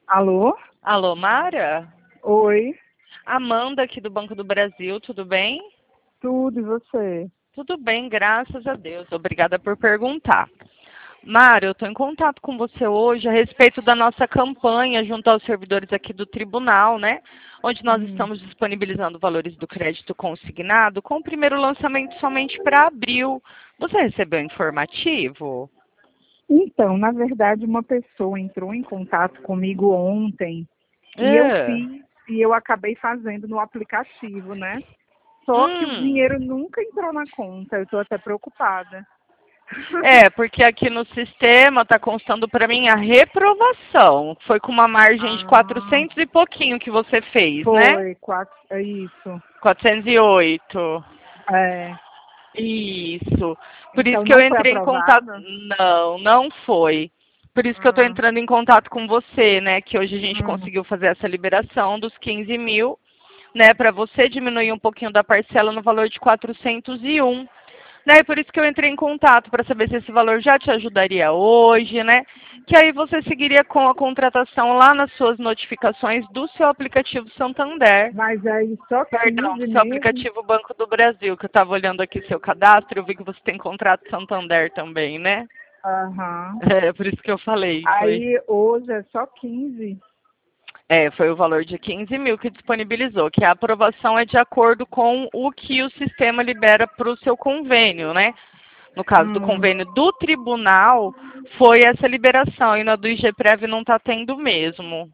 Alô? Alô, Mara? Oi, Amanda aqui do Banco do Brasil, tudo bem? tudo e você? Tudo bem, graças a Deus. Obrigada por perguntar. Mara, eu estou em contato com você hoje a respeito da nossa campanha junto aos servidores aqui do tribunal, né? Onde nós Hum. estamos disponibilizando valores do crédito consignado com o primeiro lançamento somente para abril. Você recebeu informativo? Então, na verdade, uma pessoa entrou em contato comigo ontem e eu É. fiz e eu acabei fazendo no aplicativo, né? Só que o Hum. dinheiro nunca entrou na conta, eu estou até preocupada. É, porque aqui no sistema está constando para mim a reprovação. Foi com uma margem de Ah, 400 e pouquinho que você fez, né? foi, é isso. 408. É, Isso. Por isso então que eu não foi entrei em contato. aprovada? Não, não foi. Por isso que eu estou Ah, entrando em contato com você, né? Que hoje a gente hum. conseguiu fazer essa liberação dos 15 mil, né? Para você diminuir um pouquinho da parcela no valor de 401. Né? E por isso que eu entrei em contato para saber se esse valor já te ajudaria hoje, né? Que aí você seguiria com a contratação lá nas suas notificações do seu aplicativo Santander. Mas aí só Perdão, 15 do seu mesmo? aplicativo Banco do Brasil, que eu estava olhando aqui seu cadastro, eu vi que você tem contrato Santander também, né? Aham. É, por isso que eu falei, foi. Aí hoje é só 15. É, foi o valor de 15 mil que disponibilizou, que a aprovação é de acordo com o que o sistema libera para o seu convênio, né? No caso do Hum, convênio do tribunal, foi essa liberação, e na do IGPREV não está tendo mesmo.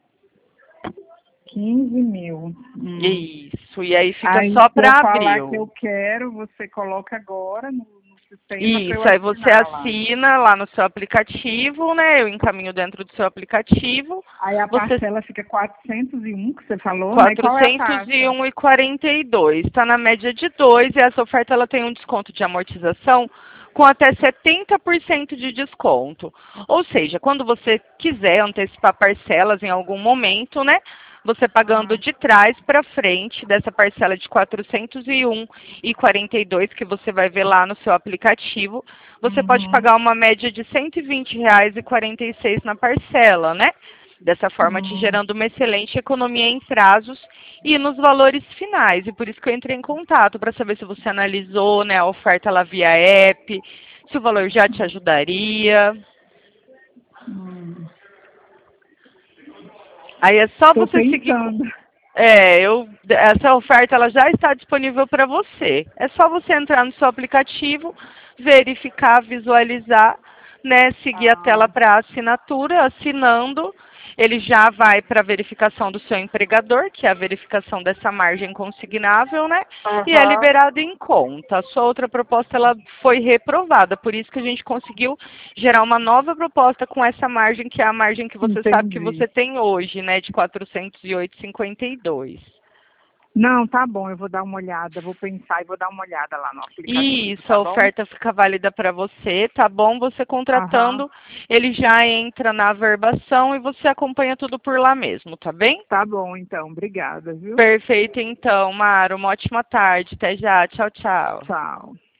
15 mil. Isso, e aí fica Aí, só se eu para falar que abril. eu quero, você coloca agora no sistema para eu Isso, aí você assinar lá. assina lá no seu aplicativo, né? Eu encaminho dentro do seu aplicativo. Aí a Você parcela fica 401 que você falou, né? E qual é a quatrocentos e taxa? um e 42. Está na média de 2 e essa oferta ela tem um desconto de amortização com até 70% de desconto. Ou seja, quando você quiser antecipar parcelas em algum momento, né? Você pagando Ah, de trás para frente dessa parcela de 401 e 42 que você vai ver lá no seu aplicativo, você pode uhum, pagar uma média de R$ 120,46 na parcela, né? Dessa forma, te hum. gerando uma excelente economia em prazos e nos valores finais. E por isso que eu entrei em contato para saber se você analisou, né, a oferta lá via app, se o valor já te ajudaria. Hum. Aí é só Tô você seguir. pensando. Essa oferta ela já está disponível para você. É só você entrar no seu aplicativo, verificar, visualizar, né, seguir a Ah, tela para assinatura, assinando, ele já vai para a verificação do seu empregador, que é a verificação dessa margem consignável, né? E é aham. liberado em conta. A sua outra proposta ela foi reprovada, por isso que a gente conseguiu gerar uma nova proposta com essa margem, que é a margem que você sabe que Entendi. você tem hoje, né, de 408,52. Não, tá bom, eu vou dar uma olhada, vou pensar e vou dar uma olhada lá no E aplicativo, isso, tá a bom? oferta fica válida para você, tá bom? Você Aham. contratando, ele já entra na averbação e você acompanha tudo por lá mesmo, tá bem? Tá bom, então. Obrigada, viu? Perfeito, então, Mara. Uma ótima tarde. Até já. Tchau, tchau. Tchau.